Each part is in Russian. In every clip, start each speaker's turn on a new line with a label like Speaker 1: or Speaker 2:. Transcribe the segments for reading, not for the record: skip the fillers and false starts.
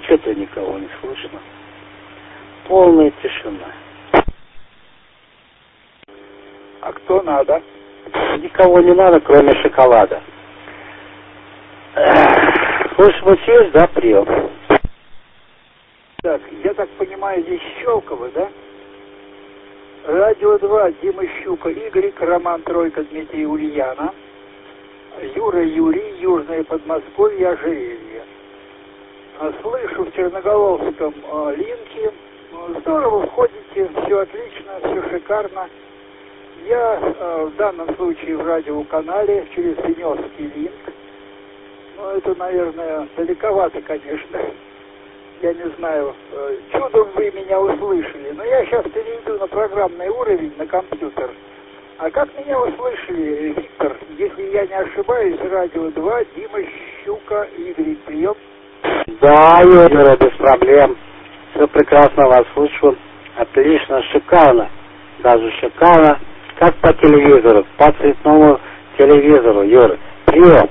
Speaker 1: что-то никого не слышно. Полная тишина.
Speaker 2: А кто надо?
Speaker 1: Никого не надо, кроме шоколада. Слышимость есть, да, прием?
Speaker 2: Так, я так понимаю, здесь Щелково, да? Радио 2, Дима Щука, Игорь, Роман Тройка, Дмитрий, Ульяна, Юра, Юрий, Южное Подмосковье, Ожерелье. Слышу в Черноголовском линке. Здорово, входите, все отлично, все шикарно. Я в данном случае в радиоканале через Синевский линк. Но это, наверное, далековато, конечно. Я не знаю, чудом вы меня услышали. Но я сейчас перейду на программный уровень, на компьютер. А как меня услышали, Виктор, если я не ошибаюсь, радио 2, Дима Щука, Игорь, прием?
Speaker 1: Да, Юра, без проблем. Все прекрасно вас слышу. Отлично, шикарно. Даже шикарно. Как по телевизору, по цветному телевизору, Юра. Прием.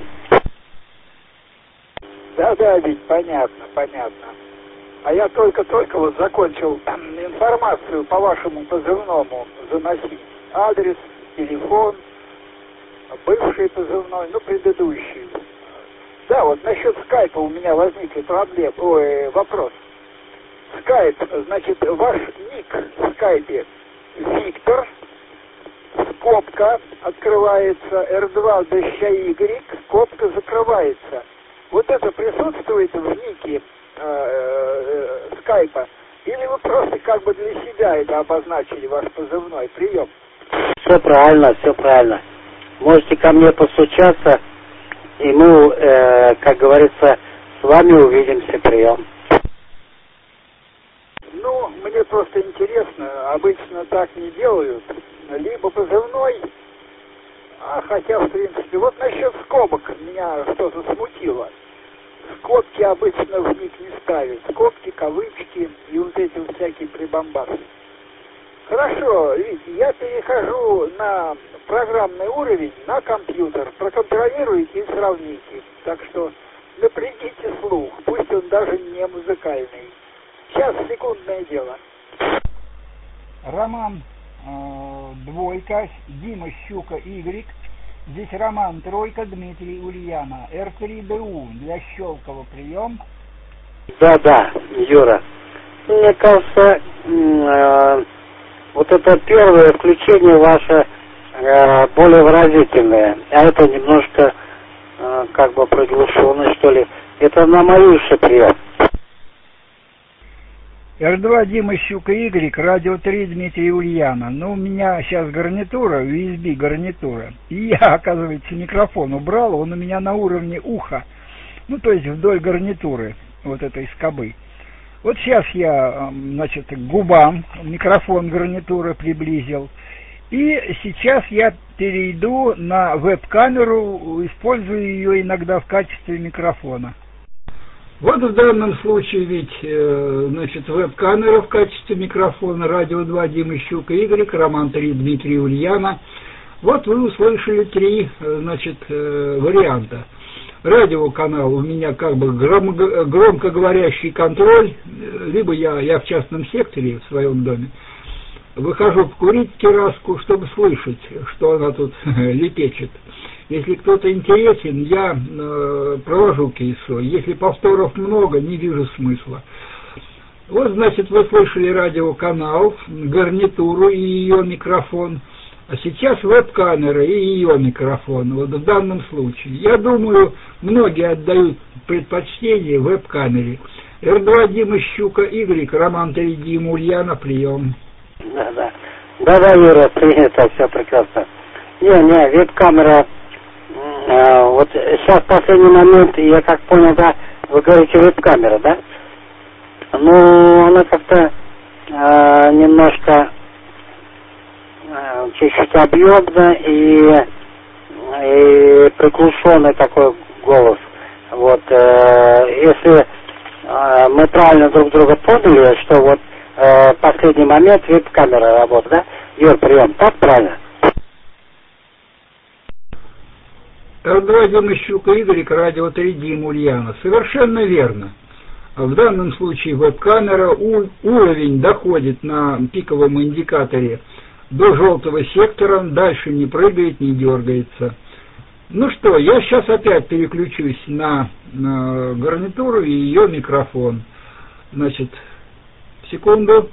Speaker 2: Да, ведь понятно. А я только вот закончил информацию по вашему позывному заносить. Адрес, телефон, бывший позывной, предыдущий. Да, вот насчет скайпа у меня возникли вопрос. Скайп, значит, ваш ник в скайпе Виктор, скобка открывается, R2 доща Y, скобка закрывается. Вот это присутствует в нике скайпа? Или вы просто как бы для себя это обозначили, ваш позывной? Прием.
Speaker 1: Все правильно. Можете ко мне постучаться, и мы, как говорится, с вами увидимся. Прием.
Speaker 2: Мне просто интересно, обычно так не делают. Либо позывной, хотя, в принципе, вот насчет скобок меня что-то смутило. Скобки обычно в ник не ставят. Скобки, кавычки и вот эти вот всякие прибамбасы. Хорошо, видите, я перехожу на программный уровень, на компьютер. Проконтролируйте и сравните. Так что напрягите слух, пусть он даже не музыкальный. Сейчас, секундное дело. Роман двойка, Дима Щука, Y. Здесь Роман тройка, Дмитрий, Ульяна. R3DU для Щелкова прием.
Speaker 1: Да, Юра. Мне кажется, вот это первое включение ваше более выразительное, а это немножко как бы приглушенное, что ли. Это на Марюше прием.
Speaker 2: R2 Дима Щука, Y, радио 3 Дмитрий, Ульяна. У меня сейчас гарнитура, USB гарнитура. И я, оказывается, микрофон убрал, он у меня на уровне уха. То есть вдоль гарнитуры, вот этой скобы. Вот сейчас я, к губам микрофон гарнитуры приблизил. И сейчас я перейду на веб-камеру, использую ее иногда в качестве микрофона. Вот в данном случае ведь, веб-камера в качестве микрофона, радио 2 Дима Щука, Y, Роман 3 Дмитрий, Ульяна. Вот вы услышали три, варианта. Радиоканал у меня как бы громкоговорящий контроль, либо я в частном секторе в своем доме выхожу покурить терраску, чтобы слышать, что она тут лепечет. Если кто-то интересен, я провожу КСО. Если повторов много, не вижу смысла. Вот, вы слышали радиоканал, гарнитуру и ее микрофон. А сейчас веб-камера и ее микрофон. Вот в данном случае. Я думаю, многие отдают предпочтение веб-камере. R2 Дима Щука, Y, Роман 3 Дима, Ульяна, прием.
Speaker 1: Да, Юра, принято, все прекрасно. Не, веб-камера. Вот сейчас в последний момент, я как понял, да, вы говорите веб-камера, да? Она как-то немножко чуть-чуть объемно и приглушенный такой голос. Вот, если мы правильно друг друга поняли, что вот последний момент веб-камера работает, да? Юр, прием, так правильно?
Speaker 2: R2 Дима Щука, Y, радио 3 Дима, Ульяна. Совершенно верно. В данном случае веб-камера, уровень доходит на пиковом индикаторе до желтого сектора, дальше не прыгает, не дергается. Ну что, я сейчас опять переключусь на гарнитуру и ее микрофон. Значит, секунду.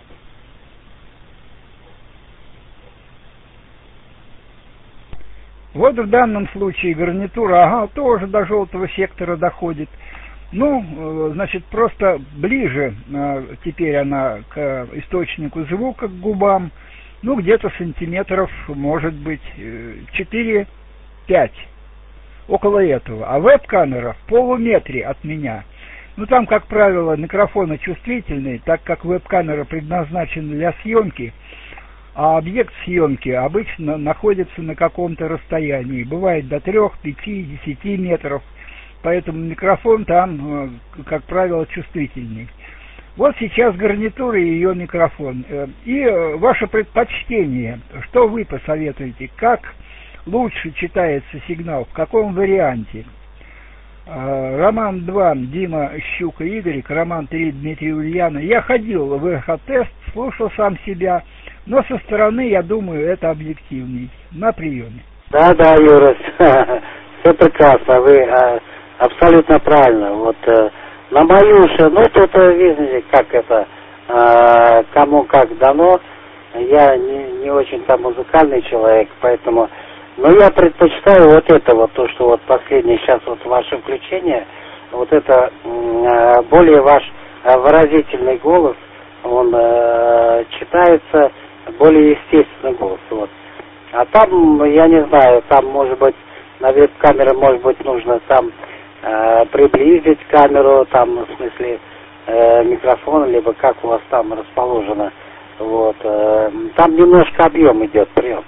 Speaker 2: Вот в данном случае гарнитура, тоже до желтого сектора доходит. Ну, значит, просто ближе теперь она к источнику звука, к губам. Ну, где-то сантиметров, может быть, 4-5, около этого. А веб-камера в полуметре от меня. Ну, там, как правило, микрофоны чувствительные, так как веб-камера предназначена для съемки, а объект съемки обычно находится на каком-то расстоянии. Бывает до 3, 5, 10 метров. Поэтому микрофон там, как правило, чувствительный. Вот сейчас гарнитура и ее микрофон. И ваше предпочтение, что вы посоветуете, как лучше читается сигнал, в каком варианте? Роман 2, Дима Щука Игорь, Роман 3, Дмитрий Ульяна. Я ходил в эхотест, слушал сам себя, но со стороны, я думаю, это объективней. На приеме.
Speaker 1: Да, Юра, все прекрасно, вы абсолютно правильно. Вот на мою уши, ну тут, видите, как это, кому как дано. Я не очень там музыкальный человек, поэтому... Но я предпочитаю вот это вот, то, что вот последнее сейчас вот ваше включение, вот это более ваш выразительный голос, он читается, более естественный голос, вот. А там, я не знаю, там может быть на веб-камере, может быть, нужно там приблизить камеру, там, в смысле, микрофон, либо как у вас там расположено, вот. Там немножко объем идет, прием.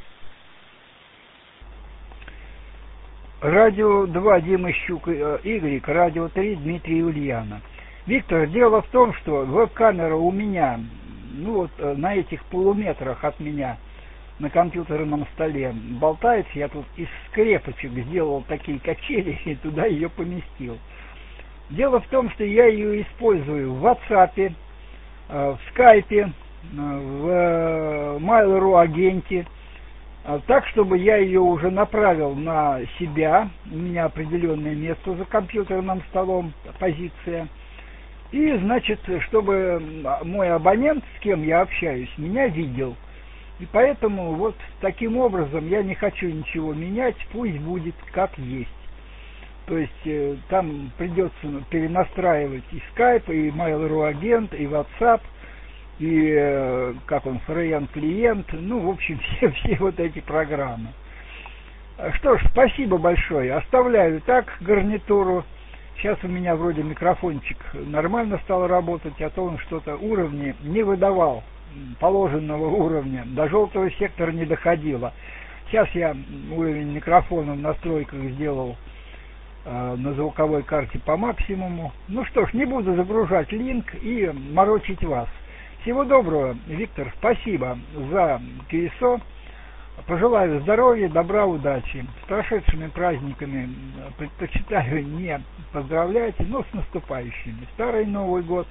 Speaker 2: Радио 2 Дима Щук Y, радио 3 Дмитрий Ульяна. Виктор, дело в том, что веб-камера у меня, ну вот на этих полуметрах от меня на компьютерном столе болтается. Я тут из скрепочек сделал такие качели и туда ее поместил. Дело в том, что я ее использую в WhatsApp, в Skype, в Mail.ru агенте. Так, чтобы я ее уже направил на себя, у меня определенное место за компьютерным столом, позиция, и, значит, чтобы мой абонент, с кем я общаюсь, меня видел. И поэтому вот таким образом я не хочу ничего менять, пусть будет как есть. То есть там придется перенастраивать и Skype, и Mail.ru агент, и WhatsApp, и как он, FRN клиент, ну, в общем, все вот эти программы. Что ж, спасибо большое. Оставляю так гарнитуру. Сейчас у меня вроде микрофончик нормально стал работать, а то он что-то уровни не выдавал, положенного уровня. До желтого сектора не доходило. Сейчас я уровень микрофона в настройках сделал на звуковой карте по максимуму. Ну что ж, не буду загружать линк и морочить вас. Всего доброго, Виктор, спасибо за КСО. Пожелаю здоровья, добра, удачи. С прошедшими праздниками предпочитаю не поздравлять, но с наступающими. Старый Новый год.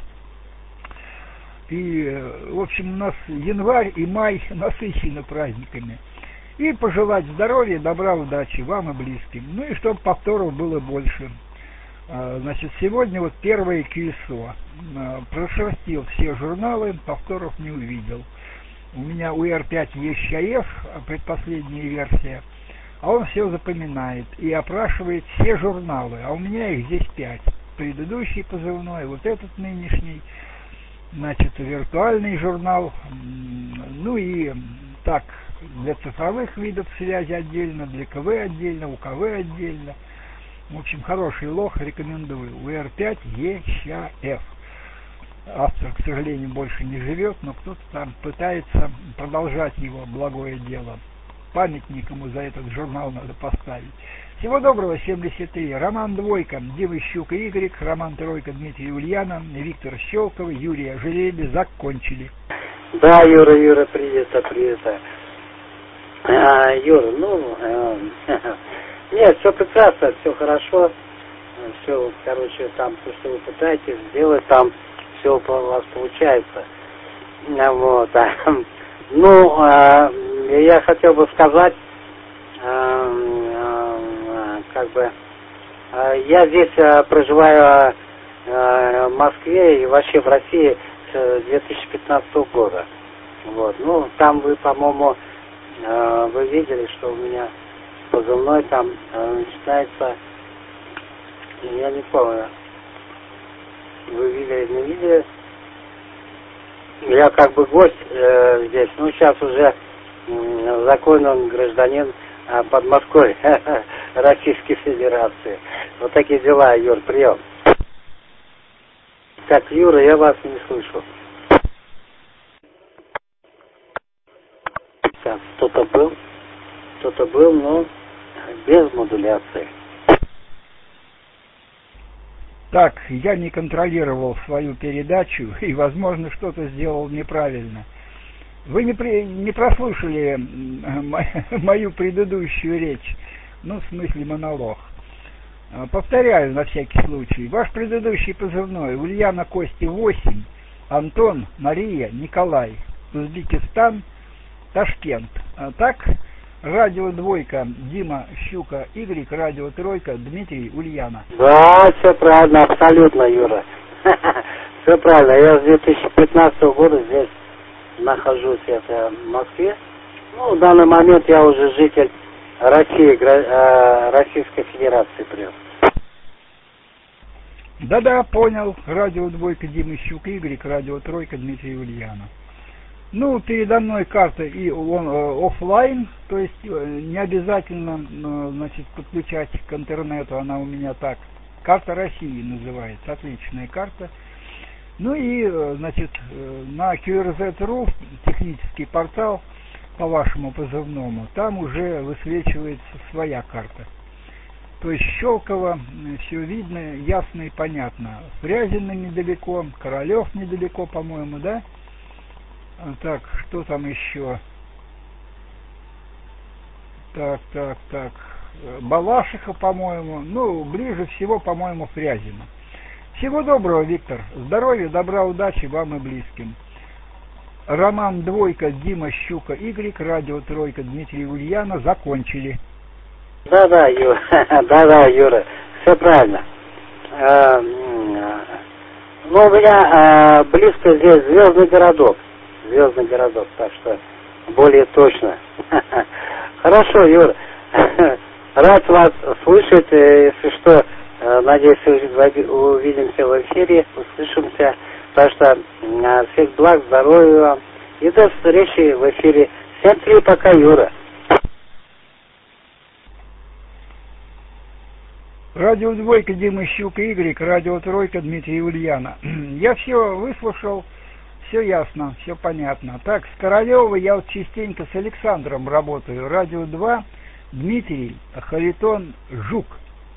Speaker 2: И, в общем, у нас январь и май насыщены праздниками. И пожелать здоровья, добра, удачи вам и близким. Ну и чтобы повторов было больше. Значит, сегодня вот первое КСО. Прошерстил все журналы, повторов не увидел. У меня у R5 есть ЩАФ, предпоследняя версия, а он все запоминает и опрашивает все журналы, а у меня их здесь 5. Предыдущий позывной, вот этот нынешний, значит, виртуальный журнал, ну и так, для цифровых видов связи отдельно, для КВ отдельно, УКВ отдельно. В общем, хороший лог, рекомендую. УР5 ЕЩАФ. Автор, к сожалению, больше не живет, но кто-то там пытается продолжать его благое дело. Памятник ему за этот журнал надо поставить. Всего доброго, 73. Роман 2, Дима Щука Y, Роман 3, Дмитрий Ульяна, Виктор Щелков, Юрий Ожерелье закончили.
Speaker 1: Да, Юра, привет. Юра, нет, все прекрасно, все хорошо. все, короче, там, то, что вы пытаетесь сделать, там все у вас получается. Вот. Ну, я хотел бы сказать, как бы, я здесь проживаю в Москве и вообще в России с 2015 года. Вот. Ну, там вы, по-моему, вы видели, что у меня позывной там начинается, я не помню, вы видели, не видели? Я как бы гость здесь, ну, сейчас уже законный гражданин Подмосковья, Российской Федерации. Вот такие дела, Юр, прием. Так, Юра, я вас не слышу. Так, кто-то был, но без модуляции.
Speaker 2: Так, я не контролировал свою передачу и, возможно, что-то сделал неправильно. Вы не прослушали мою предыдущую речь, ну, в смысле монолог. Повторяю на всякий случай. Ваш предыдущий позывной: Ульяна Кости 8, Антон, Мария, Николай, Узбекистан, Ташкент. А так, радио двойка, Дима, Щука, Y, радио тройка, Дмитрий, Ульяна.
Speaker 1: Да, все правильно, абсолютно, Юра. Все правильно. Я с 2015 года здесь нахожусь в Москве. Ну, в данный момент я уже житель России, Российской Федерации прям.
Speaker 2: Да-да, понял. Радио двойка, Дима, Щука, Y, радио тройка, Дмитрий, Ульяна. Ну, передо мной карта и офлайн, то есть не обязательно, значит, подключать к интернету, она у меня так. Карта России называется, отличная карта. Ну и, значит, на QRZ.ru, технический портал по вашему позывному, там уже высвечивается своя карта. То есть Щелково, все видно, ясно и понятно. Фрязино недалеко, Королев недалеко, по-моему, да? Так, что там еще? Так. Балашиха, по-моему. Ну, ближе всего, по-моему, Фрязино. Всего доброго, Виктор. Здоровья, добра, удачи вам и близким. Роман двойка, Дима, Щука, Y, радио тройка, Дмитрий, Ульяна. Закончили.
Speaker 1: Да, Юра. Все правильно. Ну, у меня близко здесь Звездный городок, так что более точно. Хорошо, Юра. Рад вас слышать. Если что, надеюсь, увидимся в эфире, услышимся. Так что всех благ, здоровья вам. И до встречи в эфире. Всем пока, Юра.
Speaker 2: Радио двойка, Дима, Щука, Y, радио тройка, Дмитрий, Ульяна. Я все выслушал. Все ясно, все понятно. Так, с Королева я вот частенько с Александром работаю. Радио 2, Дмитрий, Харитон, Жук.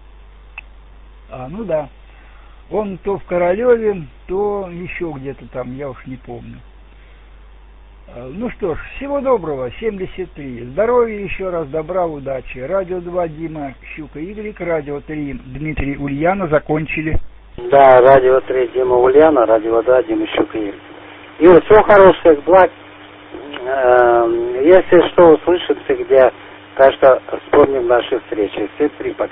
Speaker 2: Ну да. Он то в Королеве, то еще где-то там, я уж не помню. Ну что ж, всего доброго, 73. Здоровья еще раз, добра, удачи. Радио 2, Дима, Щука, Y, радио 3, Дмитрий, Ульяна. Закончили.
Speaker 1: Да, радио 3, Дима, Ульяна, радио 2, Дима, Щука, Y. Юра, всего хорошего, всех благ. Если что, услышимся где, так что вспомним наши встречи. Все три пока.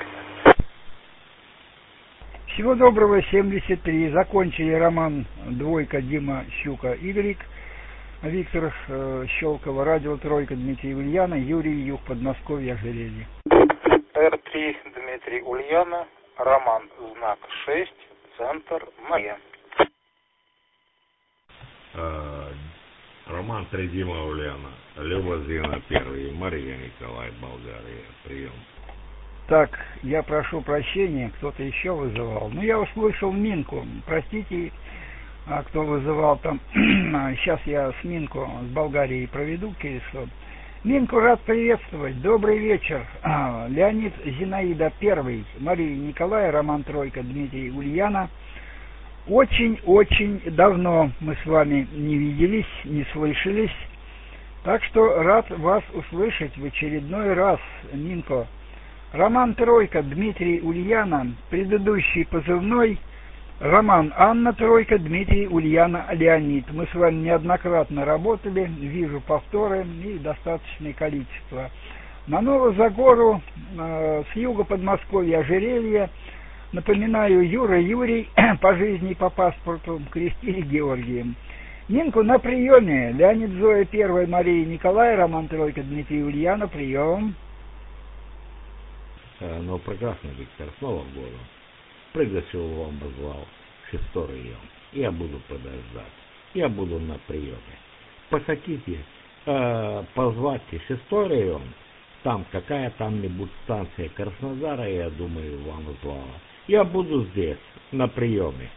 Speaker 2: Всего доброго, 73. Закончили. Роман двойка, Дима, Щука, Y, Виктор, Щелково, радио тройка, Дмитрий, Ульяна, Юрий, Юг, Подмосковье, Ожерелье.
Speaker 3: Р3, Дмитрий, Ульяна, Роман, знак 6, центр, Мария.
Speaker 4: Роман 3, Дима, Ульяна, Люба, Зина, 1, Мария, Николай, Болгария. Прием.
Speaker 2: Так, я прошу прощения, кто-то еще вызывал. Ну, я услышал Минку. Простите, кто вызывал там. Сейчас я с Минку, с Болгарии проведу кое-что. Минку рад приветствовать. Добрый вечер. Леонид, Зинаида, 1, Мария, Николай, Роман, тройка, Дмитрий, Ульяна. Очень-очень давно мы с вами не виделись, не слышались. Так что рад вас услышать в очередной раз, Минко. Роман Тройка, Дмитрий Ульяна, предыдущий позывной Роман Анна Тройка, Дмитрий Ульяна Леонид. Мы с вами неоднократно работали, вижу повторы и достаточное количество. На Новозагору с юга Подмосковья Ожерелья, напоминаю, Юра Юрий, по жизни и по паспорту, крестили Георгием. Нинку на приеме. Леонид Зоя 1, Мария Николай, Роман Тройка, Дмитрий Ульяна, прием.
Speaker 4: Ну, прекрасно, Виктор, с Новым годом. Пригласил вам, позвал 6-й район. Я буду подождать. Я буду на приеме. Захотите, позвайте 6-й район. Там какая там-нибудь станция Краснодара, я думаю, вам звала. Я буду здесь, на приеме.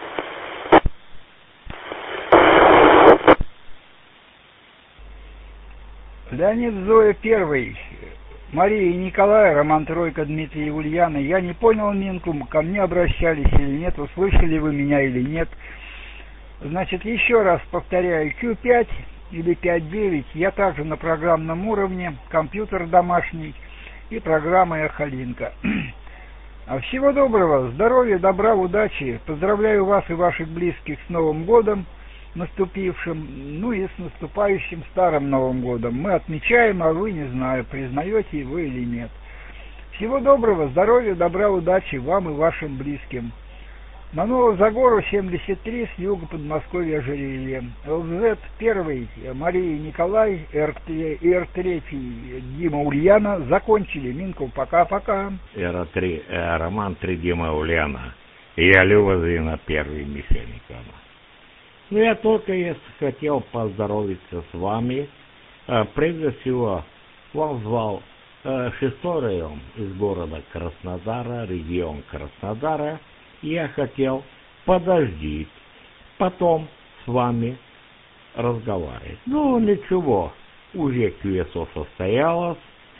Speaker 2: Леонид Зоя 1, Мария и Николай, Роман Тройка, Дмитрий и Ульяна. Я не понял, Минку, ко мне обращались или нет, услышали вы меня или нет. Значит, еще раз повторяю, Q5 или 5.9, я также на программном уровне, компьютер домашний и программа Эхолинка. Всего доброго, здоровья, добра, удачи. Поздравляю вас и ваших близких с Новым годом наступившим, ну и с наступающим старым Новым годом. Мы отмечаем, а вы, не знаю, признаете его или нет. Всего доброго, здоровья, добра, удачи вам и вашим близким. На Новозагору 73 с юга Подмосковья Ожерелья. ЛЗ 1, Мария Николай, РТ3 Дима Ульяна закончили. Минку, пока-пока.
Speaker 4: РТ3 Роман 3 Дима Ульяна. Я Люба Зина 1 Михаил Николаевна. Ну, я только хотел поздороваться с вами. Прежде всего, вам звал 6-й район из города Краснодара, регион Краснодара. Я хотел подождать, потом с вами разговаривать. Ну, ничего, уже QSO состоялось.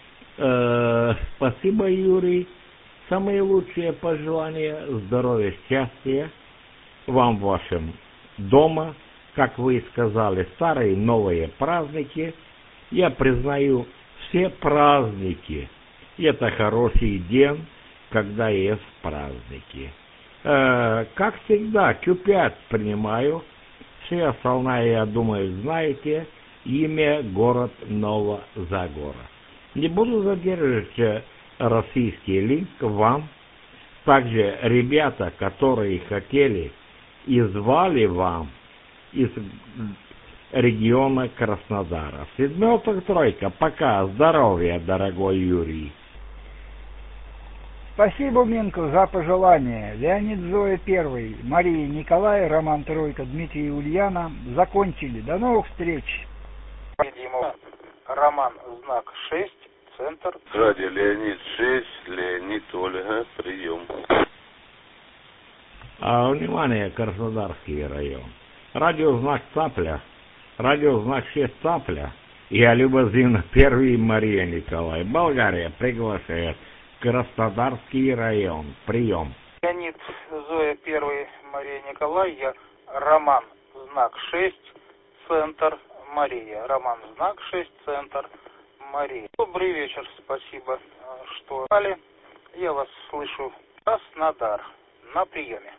Speaker 4: Спасибо, Юрий. Самые лучшие пожелания, здоровья, счастья вам в вашем дома, как вы сказали, старые, новые праздники. Я признаю все праздники. Это хороший день, когда есть праздники. Как всегда, Q5 принимаю. Все остальное, я думаю, знаете. Имя, город Новозагора. Не буду задерживать российский линк вам. Также ребята, которые хотели и звали вам из региона Краснодара. 7-й Тройка. Пока. Здоровья, дорогой Юрий.
Speaker 2: Спасибо, Минку, за пожелание. Леонид Зоя 1, Мария Николай, Роман Тройка, Дмитрий и Ульяна закончили. До новых встреч.
Speaker 3: Дима, Роман, знак 6, центр.
Speaker 5: Радио Леонид 6, Леонид Ольга, прием.
Speaker 4: Внимание, Краснодарский район. Радиознак Цапля. Радиознак 6 Цапля. Я Люба Зина 1 Мария Николай. Болгария приглашает. Краснодарский район. Прием.
Speaker 3: Леонид Зоя 1, Мария Николай. Я Роман, знак 6, центр Мария. Роман, знак 6, центр Мария. Добрый вечер, спасибо, что стали. Я вас слышу. Краснодар. На приеме.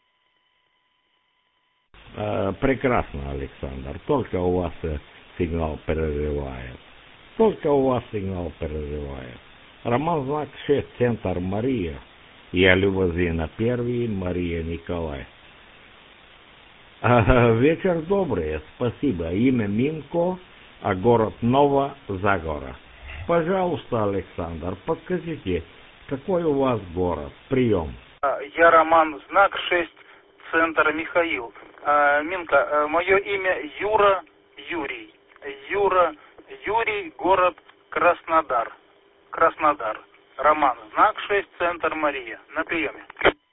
Speaker 4: Прекрасно, Александр. Только у вас сигнал перерывает. Только у вас сигнал перерывает. Роман, знак 6, центр Мария. Я Люба Зина 1, Мария Николай. Вечер добрый, спасибо. Имя Минко, а город Новозагора. Пожалуйста, Александр, подскажите, какой у вас город? Прием.
Speaker 3: Я Роман, знак 6, центр Михаил. Минка, мое имя Юра Юрий. Юра Юрий, город Краснодар. Краснодар. Роман, знак 6, центр Мария. На приеме.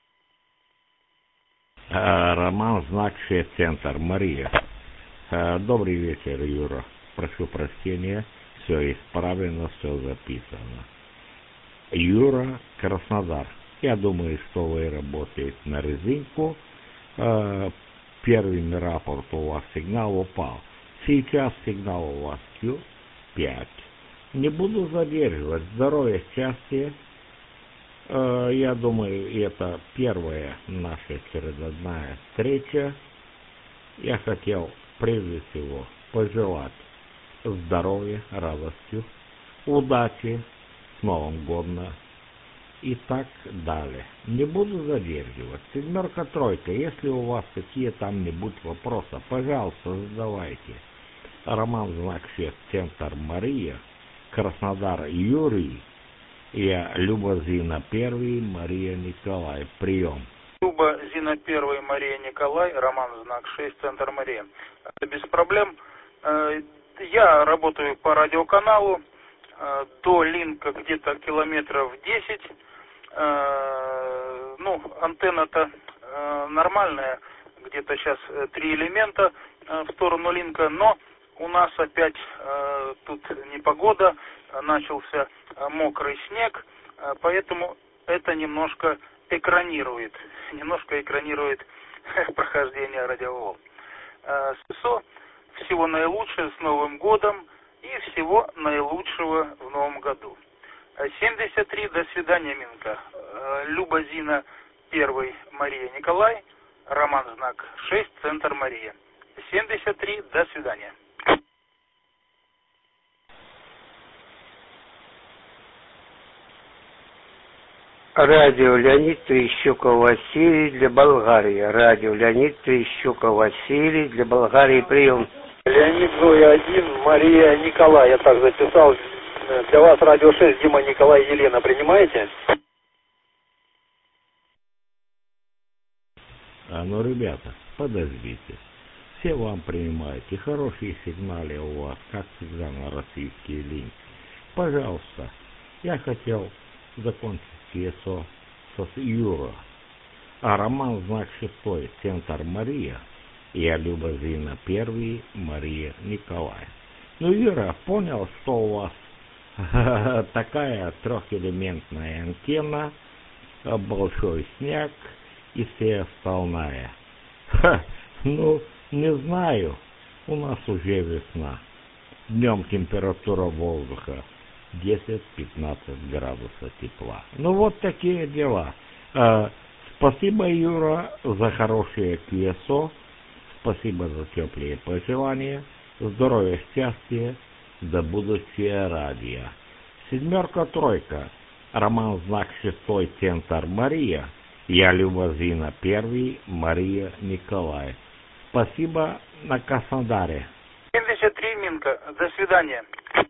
Speaker 4: Роман, знак 6, центр Мария. Добрый вечер, Юра. Прошу прощения, все исправлено, все записано. Юра, Краснодар. Я думаю, что вы работаете на резинку. Первый рапорт у вас сигнал упал. Сейчас сигнал у вас Q5. Не буду задерживать. Здоровья, счастья Я думаю, это первая наша очередная встреча. Я хотел прежде всего пожелать здоровья, радости, удачи, с Новым годом и так далее. Не буду задерживать. 7, 3. Если у вас какие там-нибудь вопросы, пожалуйста, задавайте. Роман знак 6, центр Мария, Краснодар Юрий. Я Люба Зина 1, Мария Николай. Прием.
Speaker 3: Люба Зина 1, Мария Николай, Роман знак 6, центр Мария. Без проблем. Я работаю по радиоканалу. До Линка где-то километров 10. Антенна-то нормальная. Где-то сейчас 3 элемента в сторону Линка. Но у нас опять тут непогода. Начался мокрый снег. Поэтому это немножко экранирует прохождение радиоволн. Всего наилучшего с Новым годом и всего наилучшего в Новом году. 73, до свидания, Минка. Люба Зина 1, Мария Николай, Роман знак 6, центр Мария. 73, до свидания.
Speaker 6: Радио Леонид Трещуков Василий для Болгарии. Радио Леонид Трещуков Василий для Болгарии. Прием.
Speaker 7: Леонид Зоя 1, Мария Николай. Я так записал. Для вас радио 6, Дима, Николай, Елена. Принимаете?
Speaker 4: Ребята, подождите. Все вам принимаете. Хорошие сигналы у вас, как всегда, на российские линии. Пожалуйста, я хотел закончить ЕСО с Юра. Роман знак 6, центр Мария. Я Люба Зина 1, Мария Николай. Юра, понял, что у вас такая трехэлементная антенна, большой снег и все остальное. Не знаю, у нас уже весна. Днем температура воздуха 10-15 градусов тепла. Вот такие дела. Спасибо, Юра, за хорошее КСО. Спасибо за теплые пожелания. Здоровья, счастья, до будущего радио. 7, 3. Роман знак 6, центр Мария. Я Люба Зина 1, Мария Николай. Спасибо, на Краснодаре.
Speaker 3: 73, Минка, до свидания.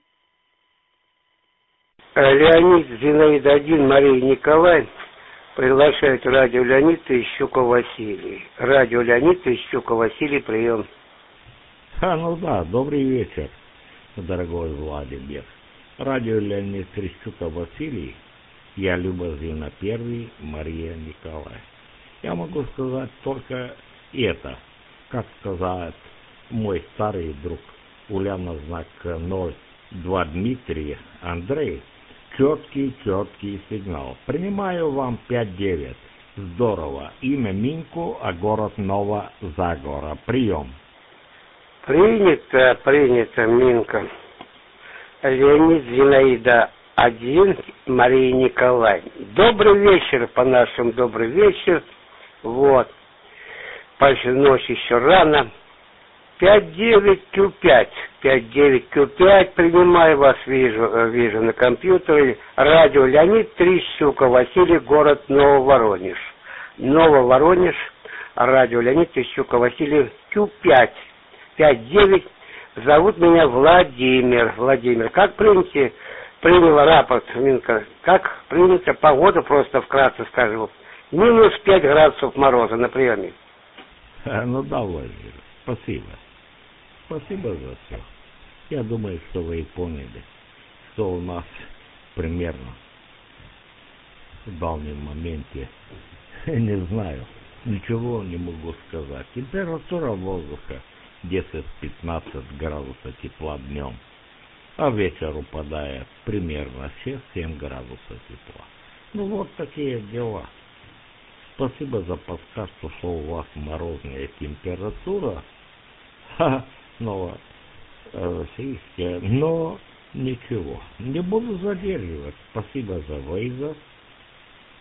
Speaker 6: Леонид Зинаида 1, Мария Николай. Приглашает радио Леонид Трещуков Василий. Радио Леонид Трещуков Василий, прием.
Speaker 4: Да, добрый вечер, дорогой Владимир. Радио Леонид Трещуков Василий. Я Люба Зина 1, Мария Николай. Я могу сказать только это. Как сказал мой старый друг Ульяна знак 02 Дмитрий Андрей. Четкий сигнал. Принимаю вам 5-9. Здорово. Имя Минку, а город Новозагора. Прием.
Speaker 6: Принято, Минка. Леонид Зинаида 1, Мария Николай. Добрый вечер, по-нашему добрый вечер. Ночь еще рано. 59Q5. 59Q5. Принимаю вас, вижу на компьютере. Радио Леонид Трещуков Василий, город Нововоронеж. Нововоронеж. Радио Леонид Трещуков Василий, Q5. 59. Зовут меня Владимир. Как приняла рапорт, Минка? Как принято? Погода просто вкратце скажу. Минус 5 градусов мороза на приеме.
Speaker 4: Да, Владимир, спасибо. Спасибо за все. Я думаю, что вы поняли, что у нас примерно в данном моменте, не знаю, ничего не могу сказать. Температура воздуха 10-15 градусов тепла днем, а вечер упадает примерно 6-7 градусов тепла. Такие дела. Спасибо за подсказ, что у вас морозная температура. Российская, но ничего. Не буду задерживать. Спасибо за вызов.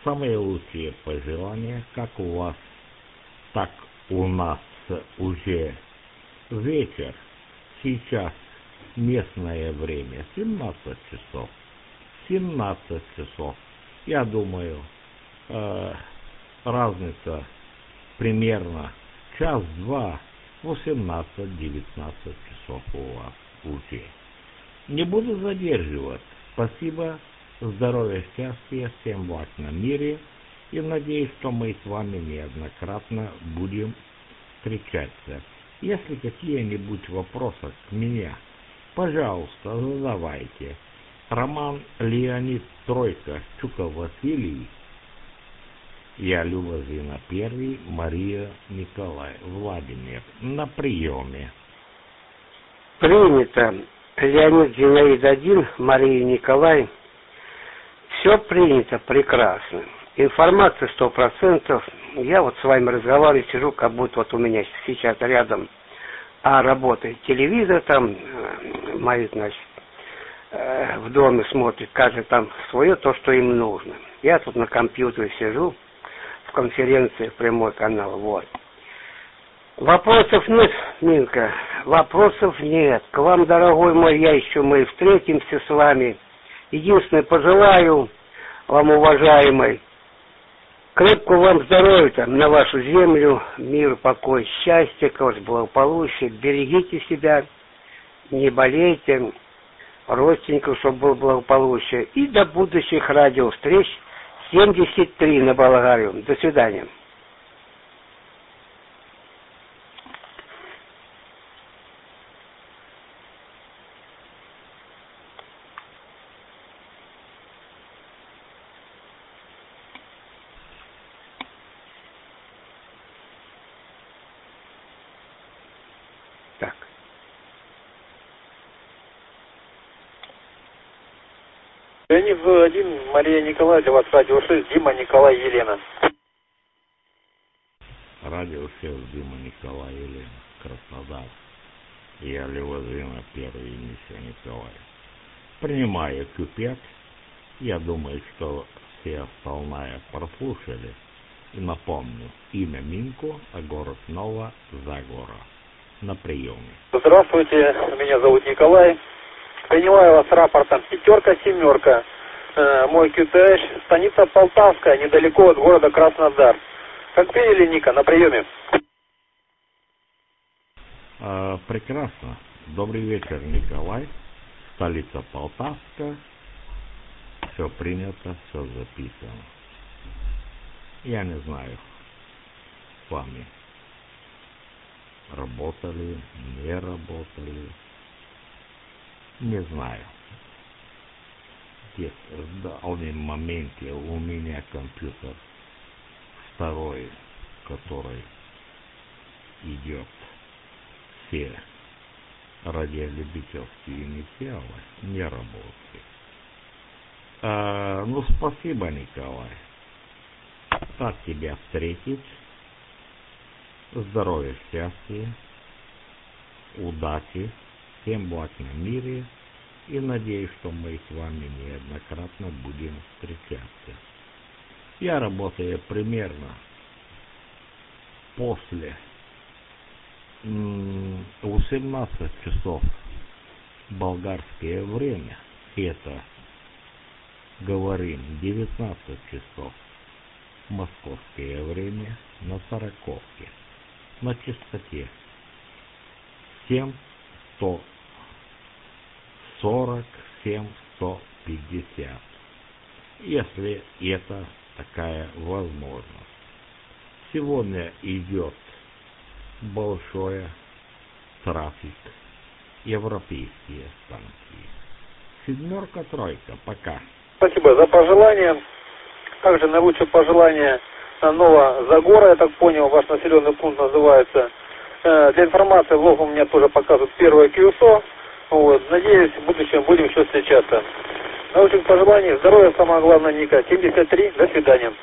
Speaker 4: Самые лучшие пожелания, как у вас, так у нас уже вечер. Сейчас местное время 17 часов. 17 часов. Я думаю, разница примерно час-два, 18-19 часов у вас уже. Не буду задерживать. Спасибо, здоровья, счастья, всем благ на мире. И надеюсь, что мы с вами неоднократно будем встречаться. Если какие-нибудь вопросы к мне, пожалуйста, задавайте. Роман Леонид Тройка, Щуков Василий. Я Люба Зина Первый, Мария Николай, Владимир. На приеме.
Speaker 6: Принято. Леонид Зинаид 1, Мария Николай. Все принято прекрасно. Информация 100%. Я вот с вами разговариваю, сижу, как будто вот у меня сейчас рядом работает телевизор, там мои, значит, в доме смотрит, каждый там свое, то, что им нужно. Я тут на компьютере сижу, в конференции, прямой канал, вот. Вопросов нет, Минка, вопросов нет. К вам, дорогой мой, мы встретимся с вами. Единственное, пожелаю вам, уважаемый, крепкого вам здоровья на вашу землю, мир, покой, счастья, благополучия. Берегите себя, не болейте, родственников, чтобы было благополучие. И до будущих радиовстреч. 73 на Болгарию. До свидания. Так.
Speaker 7: Леонид 1, Мария Николай, для вас радио 6, Дима, Николай, Елена.
Speaker 4: Радио 6, Дима, Николай, Елена, Краснодар. Я Левозина Первый, Миша Николай. Принимаю Q5. Я думаю, что все остальные прослушали. И напомню, имя Минко, а город Нова Загора. На приеме.
Speaker 7: Здравствуйте, меня зовут Николай. Принимаю вас рапортом 5-7. Мой QTH, станица Полтавская, недалеко от города Краснодар. Как приняли, Ника, на приеме?
Speaker 4: Прекрасно. Добрый вечер, Николай. Столица Полтавская. Все принято, все записано. Я не знаю, с вами работали, не работали. Не знаю. Здесь в данном моменте у меня компьютер второй, который идет все радиолюбительские инициалы, не работает. Ну, спасибо, Николай. Рад тебя встретить. Здоровья, счастья, удачи, всем благ на мире. И надеюсь, что мы с вами неоднократно будем встречаться. Я работаю примерно после 18 часов болгарское время. Это, говорим, 19 часов московское время на Сороковке. На частоте 7-140-7-150. Если это такая возможность. Сегодня идет большой трафик. Европейские станции. 7-3. Пока.
Speaker 7: Спасибо за пожелания. Также наилучшее пожелание Нова Загора, я так понял, ваш населенный пункт называется. Для информации, лог у меня тоже показывает первое QSO. Вот. Надеюсь, в будущем будем еще встречаться. Наилучших пожеланий, здоровья, самое главное, Ника. 73, до свидания.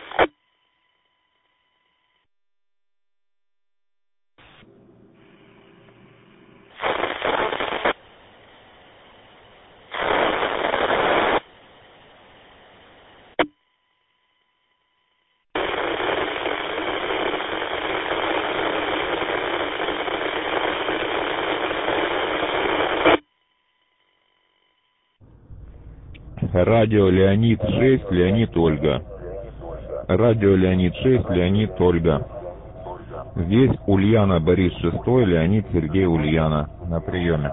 Speaker 8: Радио Леонид 6, Леонид Ольга. Радио Леонид 6, Леонид Ольга. Здесь Ульяна Борис 6, Леонид Сергей Ульяна. На приеме.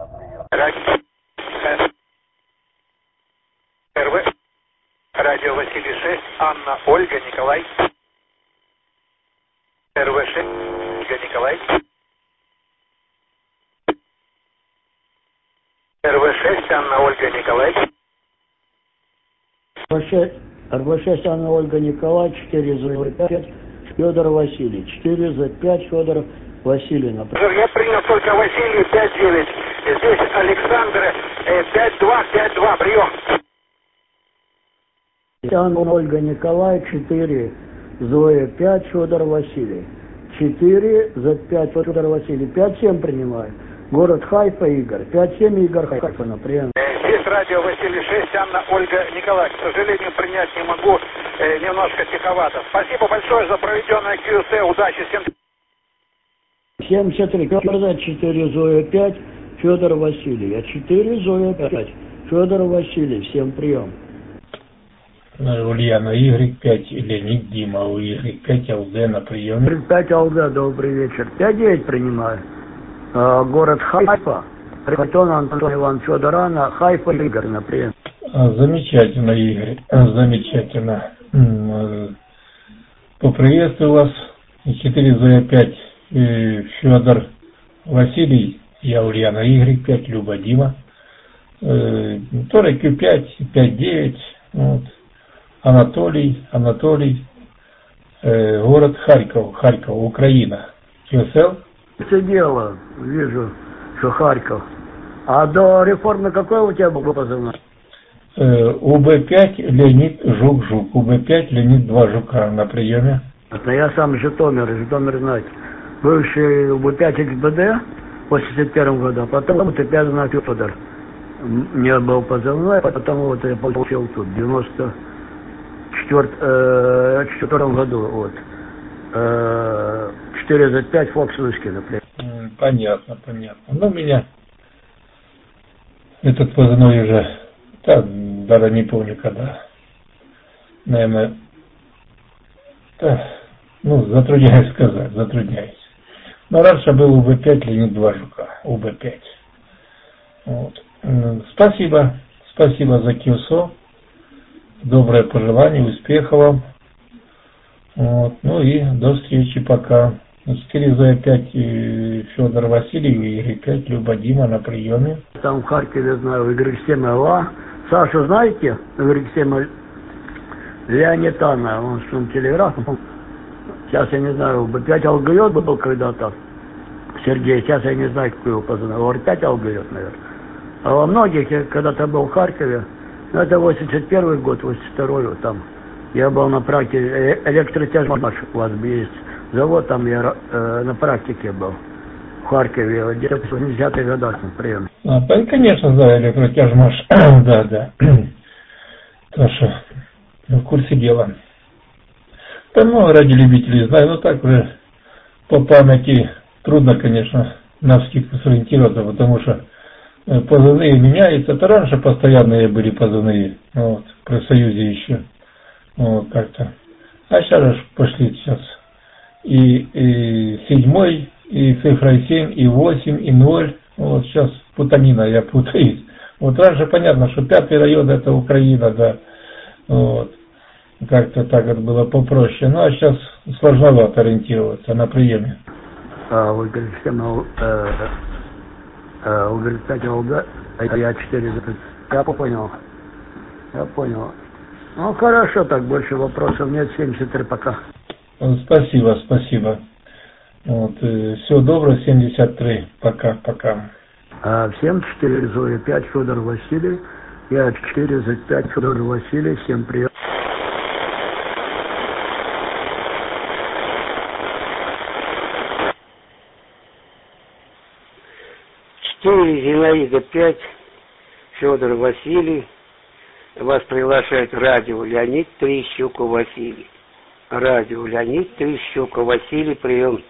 Speaker 9: Радио Василий 6, Анна, Ольга, Николай. РВ6, Ольга, Николай. РВ6, Анна, Ольга, Николай.
Speaker 10: РВ6, Анна, Ольга, Николай, 4 за 5, Федор Василий, 4 за 5, Федор Васильевна.
Speaker 9: Я принял только Василий, 5-9. Здесь Александр, 5-2, 5-2, прием.
Speaker 10: Анна, Ольга, Николай, 4, Зоя, 5, Федор Василий. 4 за 5, Федор Василий. 5-7 принимаю. Город Хайфа, Игорь. 5-7, Игорь Хайфа, например.
Speaker 9: Здесь радио Василий 6, Анна, Ольга, Николай. К сожалению, принять не могу. Немножко тиховато. Спасибо большое за проведенное QC. Удачи всем.
Speaker 10: 73. Федор 4, Зоя 5, Федор Василий. 4, Зоя 5, Федор Василий. Всем прием.
Speaker 11: Ульяна, Y5, Леонид, Дима, у Y5 ЛД на приеме.
Speaker 10: Y5 ЛД, добрый вечер. 5-9 принимаю. Город Хайфа, Рихатон, Антон Иван, Федор Анна, Хайфа, Игорь на приеме.
Speaker 11: Замечательно, Игорь, замечательно. Поприветствую вас. 4 за 5, Федор Василий, я Ульяна, Y5, Люба, Дима. Тоже Q5, 5-9, вот. Анатолий, город Харьков, Украина. QSL?
Speaker 10: Все дело, вижу, что Харьков. А до реформы какой у тебя был позывной?
Speaker 11: УБ5, Леонид, Жук, УБ5, Леонид, 2 Жука на приеме.
Speaker 10: Это я сам Житомир, знаете. Бывший УБ5 XBD в 81 году, а потом Т5 на Федор. Не был позывной, потом вот я получил тут, в 94 году, вот. 4 за 5 Фокс Вышки, например.
Speaker 11: Понятно. Ну, меня этот позывной уже, даже не помню когда, наверное, затрудняюсь сказать. Но раньше был УБ5, Леонид, 2 Жука, УБ5. Вот. Спасибо за КИОСО. Доброе пожелание, успехов вам. Вот. Ну и до встречи, пока. 4 за 5 Федор Василий, Игорь 5, Люба, Дима на приеме.
Speaker 10: Там в Харькове, знаю, Y7 ЛА. Сашу знаете? Y7 Леонид Анна, он с телеграфом. Сейчас я не знаю, B5 Алгает был когда-то. Сергей, сейчас я не знаю, какой его позывной. ОР-5 Алгает, наверное. А во многих, я когда-то был в Харькове, это 81 год, 82 там. Я был на практике, электротяжмаш у вас есть завод, там я на практике был. В Харькове, где-то в 80-х годах, например.
Speaker 11: Конечно, да, электротяжмаш, да. Тоже в курсе дела. Да много радиолюбителей знаю, но так уже по памяти трудно, конечно, навскидку сориентироваться, потому что позывные меняются. Это раньше постоянные были позывные, вот, в профсоюзе еще, вот, как-то. А сейчас пошли сейчас и 7, и цифра 7, и 8, и 0. Вот сейчас путанина, я путаюсь. Вот раньше понятно, что 5-й район это Украина, да. Вот. Как-то так это было попроще. Ну а сейчас сложновато ориентироваться на приеме.
Speaker 10: Угольцать ЛГ, я 4 за 5. Я понял. Ну хорошо, так больше вопросов нет. 73 пока.
Speaker 11: Спасибо. Вот, всего доброго, 73. Пока.
Speaker 10: Всем 4 Зоя 5 Федор Василий. Я 4 за 5 Федор Василий. Всем привет.
Speaker 6: Зинаида 5, Федор Василий. Вас приглашает радио Леонид 3, Щука Василий. Радио Леонид 3, Щука Василий, прием.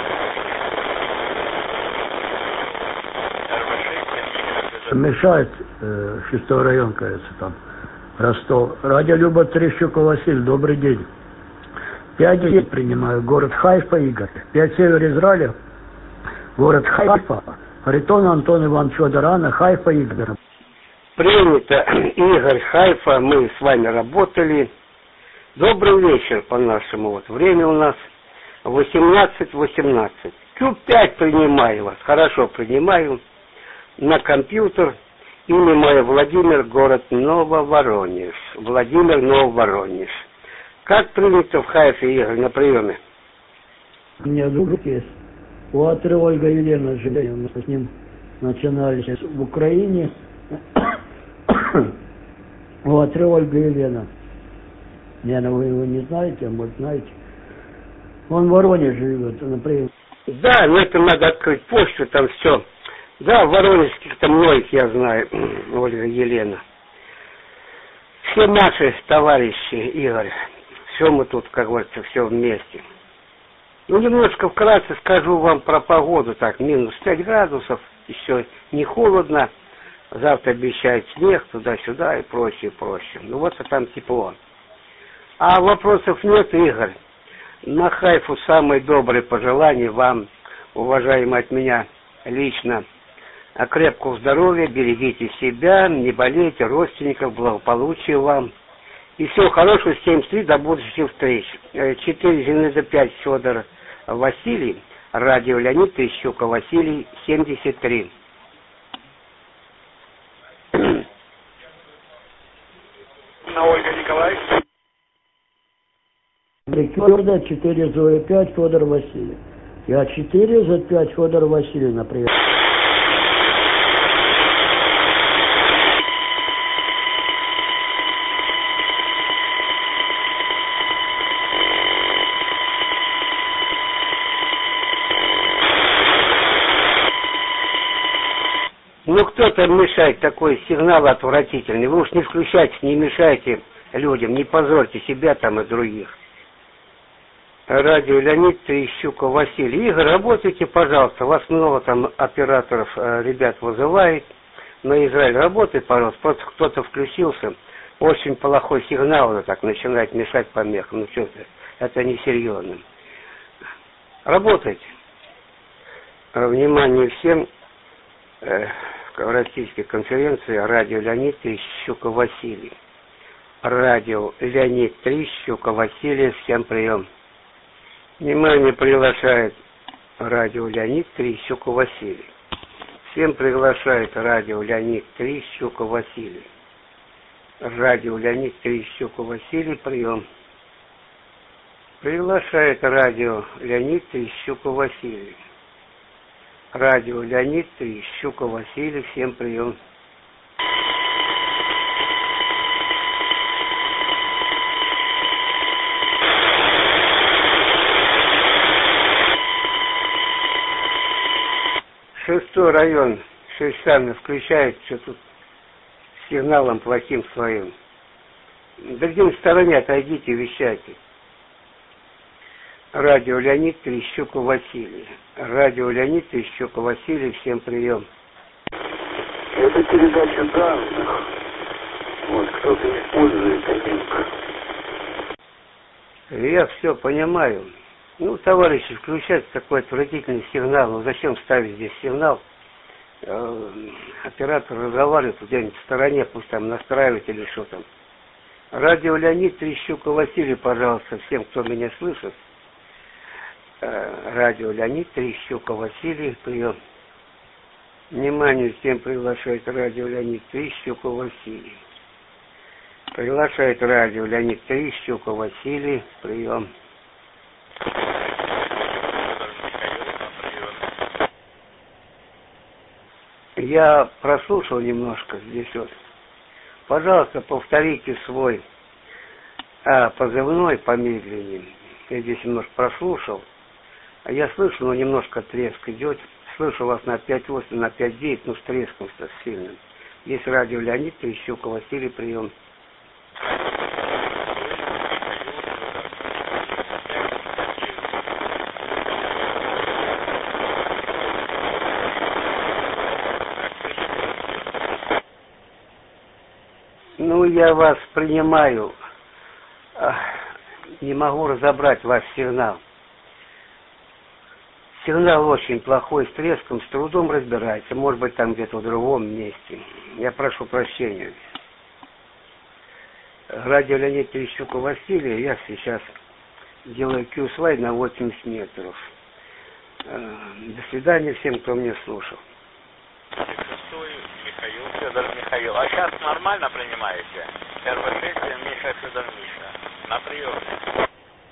Speaker 10: Мешает 6-й район, кажется, там, Ростов. Радио Люба Трещука Василий, добрый день. 5 детей принимаю, город Хайфа, Игорь. 5 север Израиля, город Хайфа. Харитон Антон Иван Федор Анна, Хайфа, Игорь.
Speaker 6: Принято, Игорь, Хайфа, мы с вами работали. Добрый вечер по-нашему, вот время у нас 18:18. Q5 принимаю вас, хорошо принимаю. На компьютер, имя мое Владимир, город Нововоронеж. Владимир, Нововоронеж. Как принято в Хайфе, Игорь, на приеме?
Speaker 10: У меня друг есть. У Атры Ольга Елена живет, мы с ним начинали в Украине. У Атры Ольга Елена. Наверное, вы его не знаете, а может знаете. Он в Воронеже живет, например.
Speaker 6: Да, но это надо открыть почту, там все. Да, воронежских-то многих я знаю, Ольга Елена. Все наши товарищи, Игорь, все мы тут, как говорится, все вместе. Ну, немножко вкратце скажу вам про погоду, так, минус 5 градусов, еще не холодно. Завтра обещают снег туда-сюда и прочее, прочее. Ну, вот там тепло. А вопросов нет, Игорь. На Хайфу самые добрые пожелания вам, уважаемые от меня лично. Крепкого здоровья, берегите себя, не болейте, родственников, благополучия вам. И всего хорошего, 73, до будущих встреч. 495 Федор Василий, радио Леонид Трещука Василий, 73.
Speaker 9: На Ольга Николаевна.
Speaker 10: Рекорда 4 за 5 Федор Василий. Я 4 за 5 Федор Василий, например.
Speaker 6: Ну, кто-то мешает, такой сигнал отвратительный. Вы уж не включайте, не мешайте людям, не позорьте себя там и других. Радио Леонид Трещука Василий. Игорь, работайте, пожалуйста. Вас много там операторов, ребят вызывает. На Израиль работает, пожалуйста. Просто кто-то включился. Очень плохой сигнал, так начинает мешать помехам. Ну, что это несерьезно. Работайте. Внимание всем. В российской конференции радио Леонид Трещука Василий. Радио Леонид Трещука Василий, всем прием. Внимание, приглашает радио Леонид Трещука Василий. Всем приглашает радио Леонид Трещука Василий. Радио Леонид Трещука Василий, прием. Приглашает радио Леонид Трещука Василий. Радио Леонид Трещука Василий, всем прием. Шестой район, Шестяна, включает, что тут сигналом плохим своим. В другой стороне отойдите, вещайте. Радио Леонид Трещука Василий. Радио Леонид Трещука Василий, всем прием.
Speaker 5: Это передача данных. Вот кто-то использует линк.
Speaker 6: Я все понимаю. Ну, товарищи, включается такой отвратительный сигнал. Ну, зачем ставить здесь сигнал? Оператор разговаривает где-нибудь в стороне, пусть там настраивает или что там. Радио Леонид Трещука Василий, пожалуйста, всем, кто меня слышит. Радио Леонид Трещука Василий, прием. Внимание, всем приглашает радио Леонид Трещука Василий. Приглашает радио Леонид Трещука Василий, прием. Я прослушал немножко здесь вот. Пожалуйста, повторите свой позывной помедленнее. Я здесь немножко прослушал. А я слышу, но немножко треск идет. Слышу вас на 5.8, на 5.9, ну с треском сильным. Есть радио Леонид Трещука Василий, прием. Ну, я вас принимаю. Не могу разобрать ваш сигнал. Сигнал очень плохой, с треском, с трудом разбирается. Может быть, там где-то в другом месте. Я прошу прощения. Радио Леонид Терещука Василий. Я сейчас делаю QSY на 80 метров. До свидания всем, кто меня слушал.
Speaker 12: Михаил, Федор Михаил. А сейчас нормально принимаете? РВ6, Миша, Федор Миша. На приеме.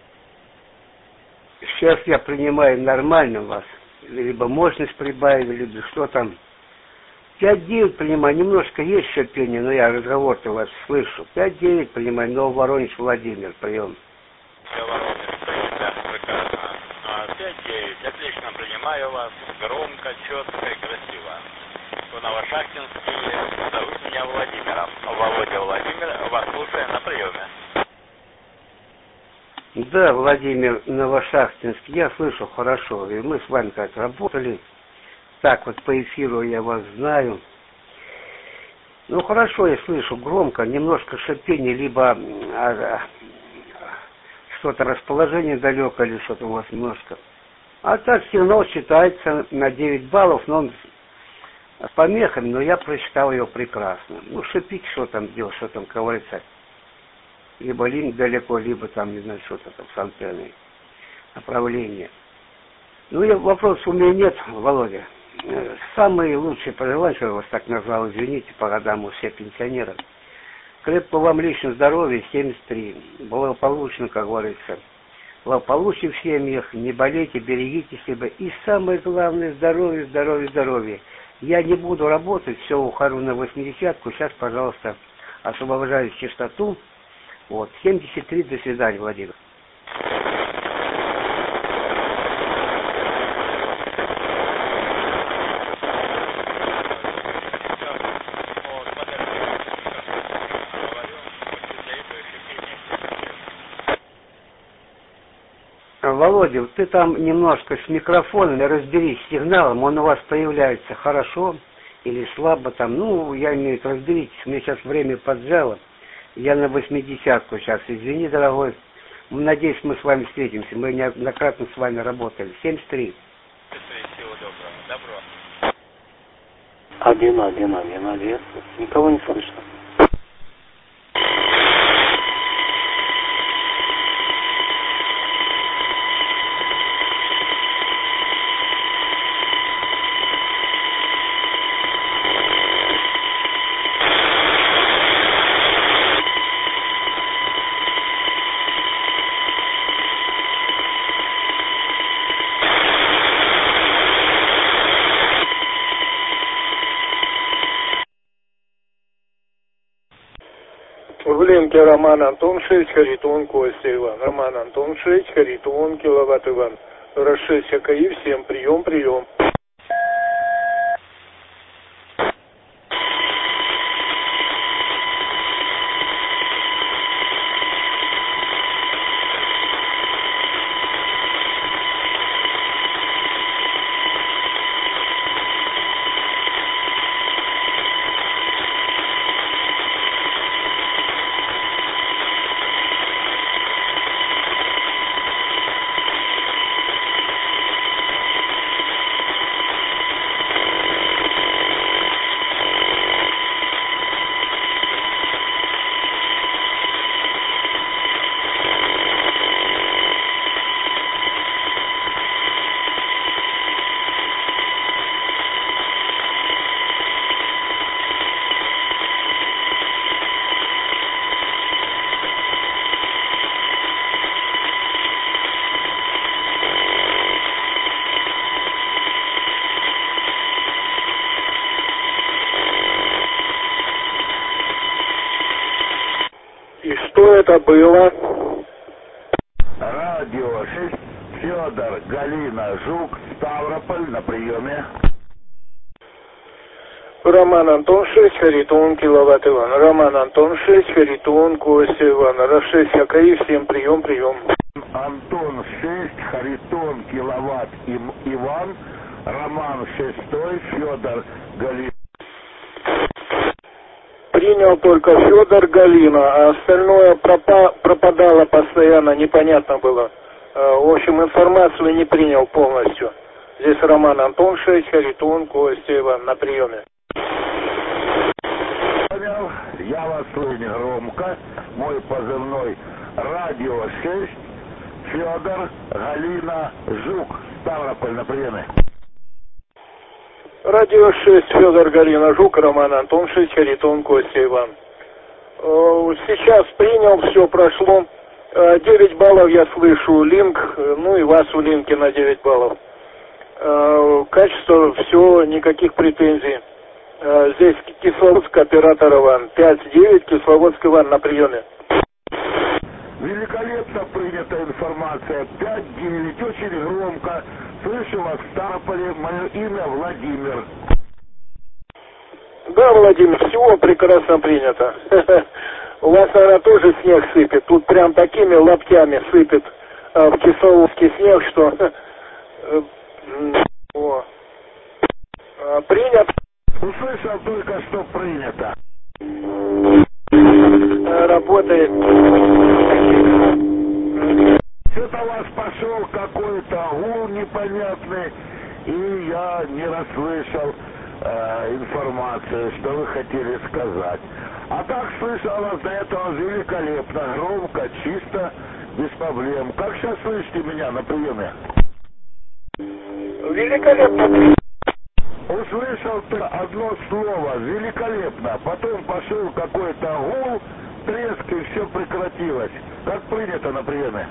Speaker 6: Сейчас я принимаю нормально вас. Либо мощность прибавили, либо что там. 5-9 принимаю. Немножко есть шипение, но я разговор-то вас слышу. 5-9 принимаю. Нововоронеж, Владимир, прием.
Speaker 12: Воронеж, да, прекрасно. 5-9. Отлично принимаю вас. Громко, четко и красиво. В Новошахтинске. Зовут меня Владимиром. Володя Владимир, вас слушаю на приеме.
Speaker 6: Да, Владимир, Новошахтинский, я слышу хорошо, и мы с вами как работали, так вот по эфиру я вас знаю. Ну хорошо, я слышу громко, немножко шипение, либо что-то расположение далеко, или что-то у вас немножко. А так сигнал считается на 9 баллов, но он с помехами, но я прочитал его прекрасно. Ну шипить, что там делать, что там говорится. Либо линк далеко, либо там, не знаю, что-то там с антенной. Направление. Ну, вопросов у меня нет, Володя. Самые лучшие пожелания, что я вас так назвал, извините, по годам у всех пенсионеров. Крепкого вам лично здоровья, 73. Благополучно, как говорится. Благополучие в семьях, не болейте, берегите себя. И самое главное, здоровье, здоровье, здоровье. Я не буду работать, все, ухожу на 80-ку. Сейчас, пожалуйста, освобождаю частоту. Вот, 73, до свидания, Владимир. Володя, ты там немножко с микрофоном разберись с сигналом, он у вас появляется хорошо или слабо там, ну, я имею в виду, разберитесь, мне сейчас время поджало. Я на 80-ку сейчас, извини, дорогой. Надеюсь, мы с вами встретимся. Мы неоднократно с вами работали. 73.
Speaker 12: Всего доброго. Добро.
Speaker 1: 1. Никого не слышно.
Speaker 7: В линке Роман Антон 6, Харитон Костя Иван. Роман Антон 6, Харитон Киловатт Иван. Расшесть АКИ, всем прием. И что это было?
Speaker 13: Радио 6, Федор, Галина, Жук, Ставрополь, на приеме.
Speaker 7: Роман Антон 6, Харитон Киловатт Иван. Роман Антон 6, Харитон Костя Иван. Расшесть АКИ, всем прием.
Speaker 13: Антон 6, Харитон Киловатт Иван. Роман 6, Федор, Галина.
Speaker 7: принял только Федор, Галина, а остальное пропадало постоянно, непонятно было. В общем, информацию не принял полностью. Здесь Роман Антон 6, Харитон, Костя Иван на приеме.
Speaker 13: Понял, я вас слышу громко, мой позывной радио 6, Федор, Галина, Жук, Ставрополь на приеме.
Speaker 7: Радио 6, Федор, Галина, Жук, Роман Антон 6, Харитон, Костя Иван. Сейчас принял, все прошло. 9 баллов я слышу, линк, ну и вас у линки на 9 баллов. Качество, все, никаких претензий. Здесь Кисловодск, оператор Иван. 5-9, Кисловодск, Иван на приеме.
Speaker 13: Великолепно принята информация. 5-9, очень громко. Слышу вас в Ставрополе, мое имя Владимир.
Speaker 7: Да, Владимир, всего прекрасно принято. У вас, наверное, тоже снег сыпет. Тут прям такими лаптями сыпет в Кисловодске снег, что... Принято.
Speaker 13: Услышал только, что принято.
Speaker 7: Работает.
Speaker 13: Что-то у вас пошел какой-то гул непонятный, и я не расслышал информацию, что вы хотели сказать. А так слышал вас до этого великолепно, громко, чисто, без проблем. Как сейчас слышите меня на приеме?
Speaker 7: Великолепно.
Speaker 13: Услышал только одно слово, великолепно. Потом пошел какой-то гул, треск, и все прекратилось. Как принято на приеме?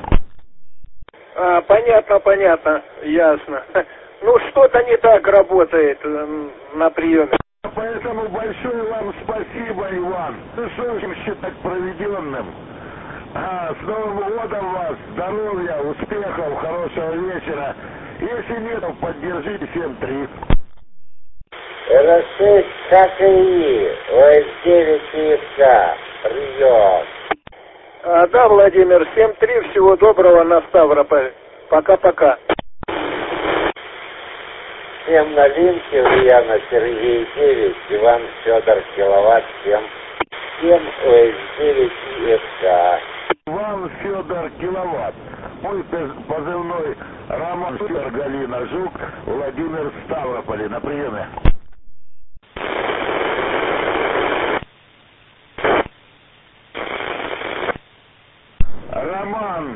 Speaker 7: Понятно, ясно. Ну, что-то не так работает на приеме.
Speaker 13: Поэтому большое вам спасибо, Иван. Что считать проведенным. С Новым годом вас, здоровья, успехов, хорошего вечера. Если нет, поддержите 7-3.
Speaker 14: Р6 ХКИ, ОС9 ИСК, прием.
Speaker 7: Да, Владимир, 7-3, всего доброго на Ставрополь. Пока-пока.
Speaker 14: 7 на линке, Ульяна, Сергей 9, Иван, Федор, киловатт 7. 7 ОС9 ИСК.
Speaker 13: Иван, Федор, киловатт. Мой позывной Роман, Федор, Галина, Жук, Владимир, Ставрополь на приеме. Роман,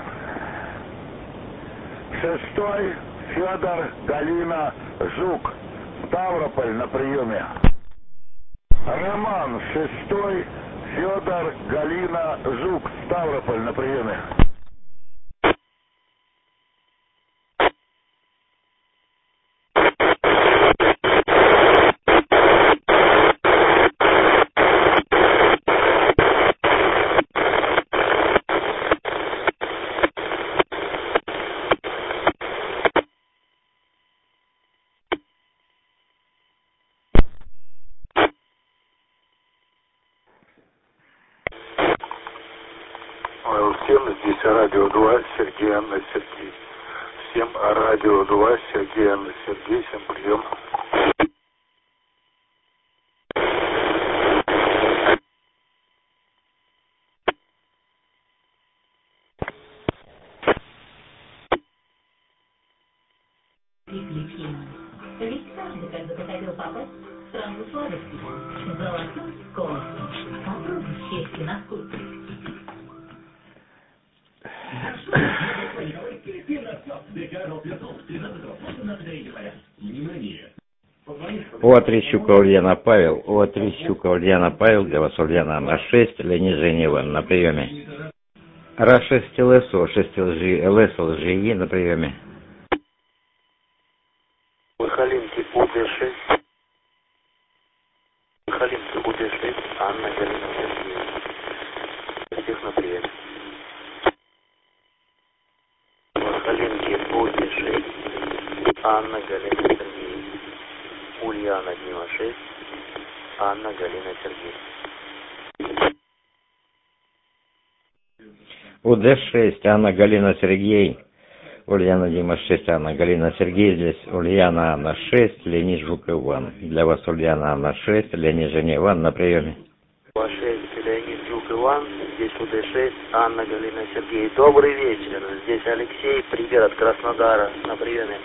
Speaker 13: 6, Федор, Галина, Жук, Ставрополь на приеме. Роман, 6, Федор, Галина, Жук, Ставрополь на приеме. Всем здесь радио 2, Сергей, Анна, Сергей. Всем радио 2, Сергей, Анна, Сергей. Всем прием.
Speaker 15: Ведь каждый когда-то хотел попасть в страну сладостей, золотую скоростью. Попробуй счастье на вкус.
Speaker 4: О3 Щука Ульяна Павел, О3 Щука Ульяна Павел, для вас Ульяна на 6, Леонид Женева на приеме. Ра6 ЛСО, 6 ЛС ЛЖИ на приеме.
Speaker 5: Михалинки УД6. Михалинки УД6, Анна, Галина, Сергей. Всех на приеме. Михалинки УД6, Анна, Галина, Сергей. Ульяна, Днима 6, Анна, Галина, Сергей.
Speaker 4: УД6, Анна, Галина, Сергей. Ульяна, Дима 6, Анна, Галина, Сергей. Здесь Ульяна, Анна 6, Леонид, Жук, Иван. Для вас Ульяна, Анна 6, Леонид, Женя, Иван на приеме.
Speaker 5: УА-6 Леонид Жук Иван, здесь УД-6 Анна Галина Сергей. Добрый вечер, здесь Алексей, пригород Краснодара, на приеме.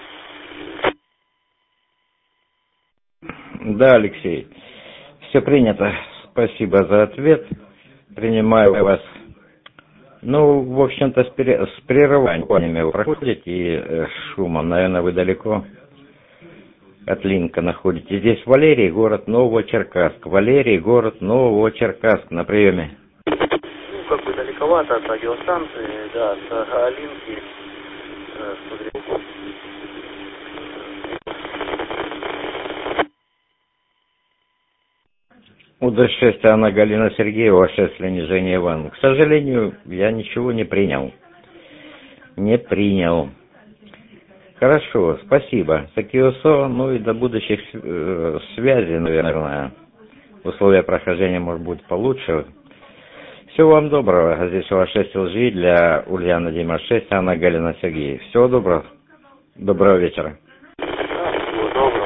Speaker 4: Да, Алексей, все принято. Спасибо за ответ. Принимаю вас. Ну, в общем-то, с прерываниями вы проходите и шумом. Наверное, вы далеко от Линка находитесь. Здесь Валерий, город Новочеркасск. Валерий, город Новочеркасск, на приеме.
Speaker 5: Ну, как бы далековато от радиостанции, да, с Линки.
Speaker 4: УД-6 Анна Галина Сергеева, 6 Леонид Женя Иван. К сожалению, я ничего не принял. Не принял. Хорошо, спасибо. Сакиосо, ну и до будущих связей, наверное. Условия прохождения, может, будут получше. Всего вам доброго. Здесь УА-6 ЛЖИ для Ульяна Дима 6, Анна Галина Сергеева. Всего доброго. Доброго вечера.
Speaker 5: Всего доброго.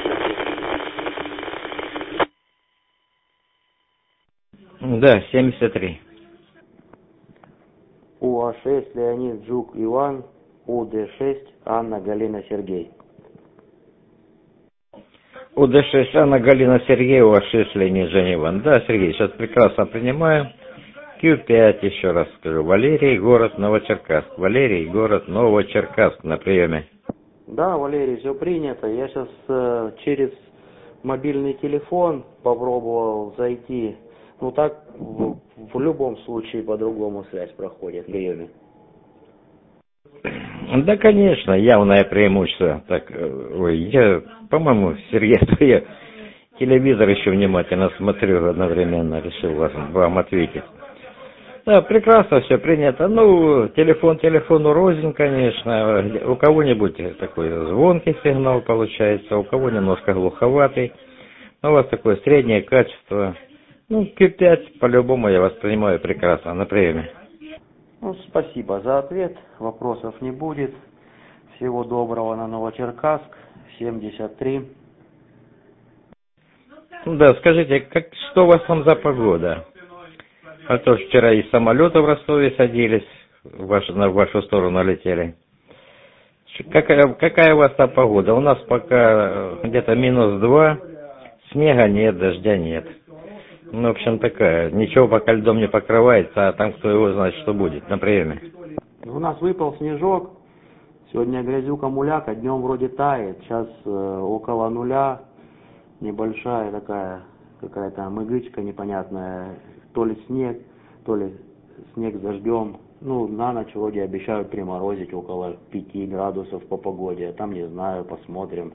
Speaker 4: Да, 73.
Speaker 5: УА-6 Леонид Жук Иван, УД-6 Анна Галина Сергей.
Speaker 4: УД-6 Анна Галина Сергеева, 6 Леонид Женя Иван. Да, Сергей, сейчас прекрасно принимаю. Q5, еще раз скажу. Валерий, город Новочеркасск. Валерий, город Новочеркасск, на приеме.
Speaker 5: Да, Валерий, все принято. Я сейчас через мобильный телефон попробовал зайти. Ну так, в любом случае, по-другому связь проходит в приеме.
Speaker 4: Да, конечно, явное преимущество. Так, я, по-моему, Сергей, я телевизор еще внимательно смотрю, одновременно решил вам ответить. Да, прекрасно все принято. Ну, телефон телефону рознь, конечно. У кого-нибудь такой звонкий сигнал получается, у кого немножко глуховатый. Но у вас такое среднее качество. Ну, Q5, по-любому я воспринимаю прекрасно, на приеме.
Speaker 5: Ну, спасибо за ответ. Вопросов не будет. Всего доброго на Новочеркасск, 73.
Speaker 4: Да, скажите, что у вас там за погода? А то вчера из самолета в Ростове садились, на вашу сторону летели. Какая у вас там погода? У нас пока где-то -2, снега нет, дождя нет. Ну, в общем, такая. Ничего пока льдом не покрывается, а там кто его знает, что будет на приеме.
Speaker 5: У нас выпал снежок. Сегодня грязюка муляка, днем вроде тает. Сейчас около нуля. Небольшая такая, какая-то мыгычка непонятная. То ли снег с дождем. Ну, на ночь вроде обещают приморозить около 5 градусов по погоде. Там не знаю, посмотрим.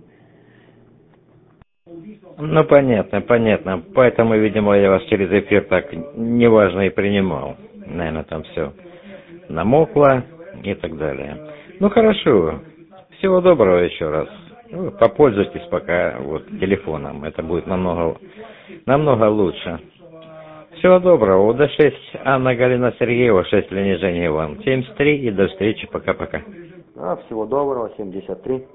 Speaker 4: Ну, понятно. Поэтому, видимо, я вас через эфир так неважно и принимал. Наверное, там все намокло и так далее. Ну, хорошо. Всего доброго еще раз. Ну, попользуйтесь пока вот телефоном. Это будет намного лучше. Всего доброго. УД-6 Анна Галина Сергеева, 6 Леонид Женя Иван. 73 и до встречи. Пока-пока.
Speaker 5: Да, всего доброго. 73.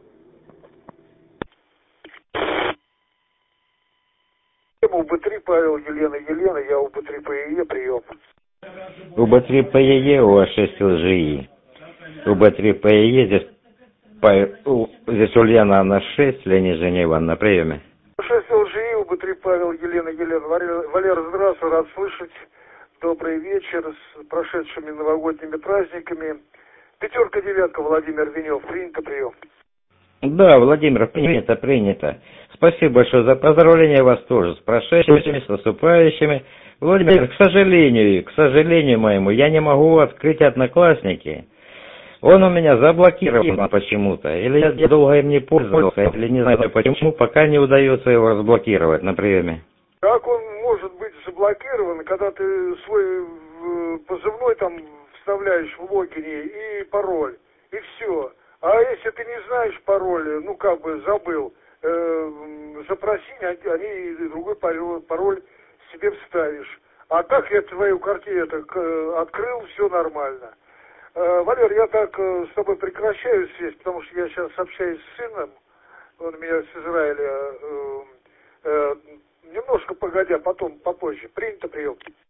Speaker 9: УБ-3 Павел, Елена, я УБ-3 ПЕЕ, прием.
Speaker 4: УБ-3 ПЕЕ, УА-6 ЛЖИ. УБ-3 ПЕЕ, здесь Ульяна, Анна 6, Леонид Женя Иван, на приеме.
Speaker 9: 6 ЛЖИ, УБ-3 Павел, Елена. Валера, здравствуй, рад слышать. Добрый вечер с прошедшими новогодними праздниками. 5-9, Владимир Венев, принято, прием.
Speaker 4: Да, Владимир, принято. Спасибо большое за поздравления вас тоже с прошедшими, с наступающими. Владимир, к сожалению моему, я не могу открыть Одноклассники. Он у меня заблокирован почему-то. Или я долго им не пользовался, или не знаю почему, пока не удается его разблокировать на приеме.
Speaker 9: Как он может быть заблокирован, когда ты свой позывной там вставляешь в логине и пароль, и все. А если ты не знаешь пароль, ну как бы забыл, запроси, они другой пароль себе вставишь. А так я твою картину открыл, все нормально. Валер, я так с тобой прекращаю связь, потому что я сейчас общаюсь с сыном, он меня с Израиля немножко немножко погодя, потом, попозже. Принято, прием.